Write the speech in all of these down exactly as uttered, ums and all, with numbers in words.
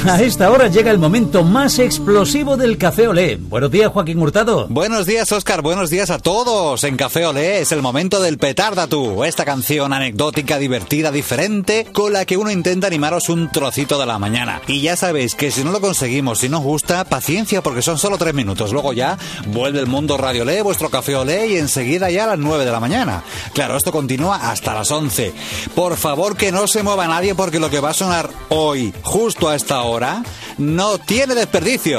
A esta hora llega el momento más explosivo del Café Olé. Buenos días, Joaquín Hurtado. Buenos días, Óscar. Buenos días a todos. En Café Olé es el momento del Petarda Tú. Esta canción anecdótica, divertida, diferente, con la que uno intenta animaros un trocito de la mañana. Y ya sabéis que si no lo conseguimos, si nos gusta, paciencia, porque son solo tres minutos. Luego ya vuelve el Mundo Radio Olé, vuestro Café Olé, y enseguida ya a las nueve de la mañana. Claro, esto continúa hasta las once. Por favor, que no se mueva nadie, porque lo que va a sonar hoy, justo a esta hora, no tiene desperdicio.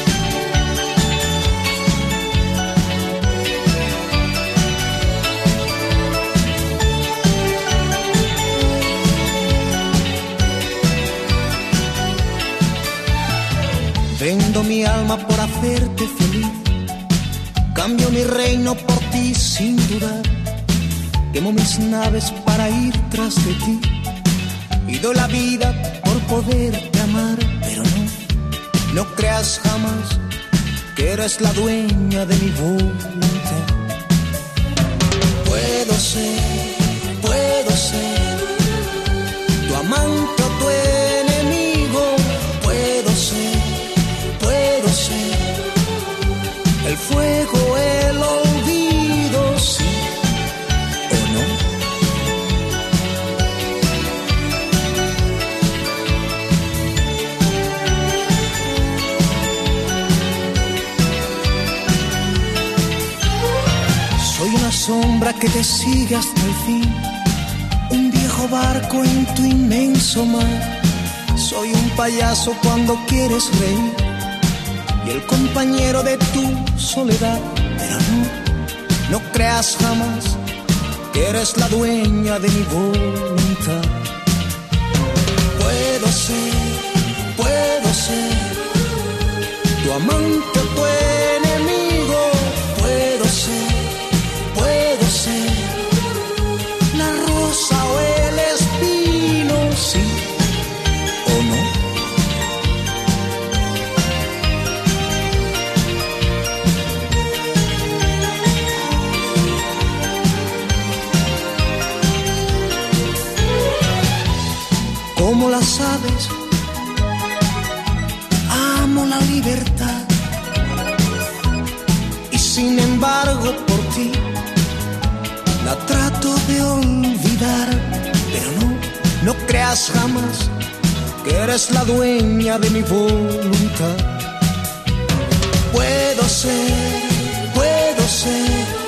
Vendo mi alma por hacerte feliz, cambio mi reino por ti sin dudar, quemo mis naves para ir tras de ti y doy la vida por poderte amar, pero no, no creas jamás que eres la dueña de mi voluntad. Puedo ser, puedo ser tu amante o tu enemigo, puedo ser, puedo ser el fuego, el olvido, sí o no. Soy una sombra que te sigue hasta el fin, un viejo barco en tu inmenso mar. Soy un payaso cuando quieres reír y el compañero de tu soledad. Pero no, no creas jamás que eres la dueña de mi voluntad. Puedo ser, puedo ser tu amante o tu enemigo, puedo ser, puedo ser la rosa o el espino, sí o no. Como las aves, amo la libertad y sin embargo por ti la trato de olvidar, pero no, no creas jamás que eres la dueña de mi voluntad. Puedo ser, puedo ser